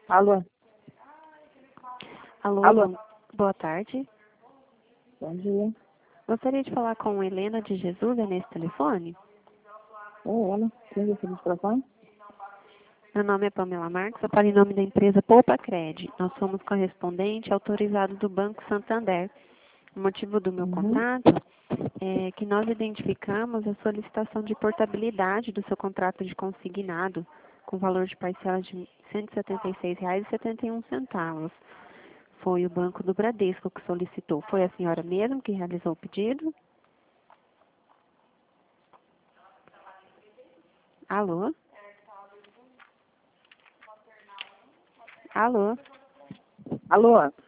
Alô? Alô, Alô? boa tarde. Bom dia. Gostaria de falar com Helena de Jesus, é nesse telefone? Ela. Quem é esse telefone? Meu nome é Pamela Marques, eu falo em nome da empresa Poupa Cred. Nós somos correspondente autorizado do Banco Santander. O motivo do meu contato é que nós identificamos a solicitação de portabilidade do seu contrato de consignado, com valor de parcela de R$ 176,71. Foi o Banco do Bradesco que solicitou. Foi a senhora mesmo que realizou o pedido? Alô? Alô? Alô?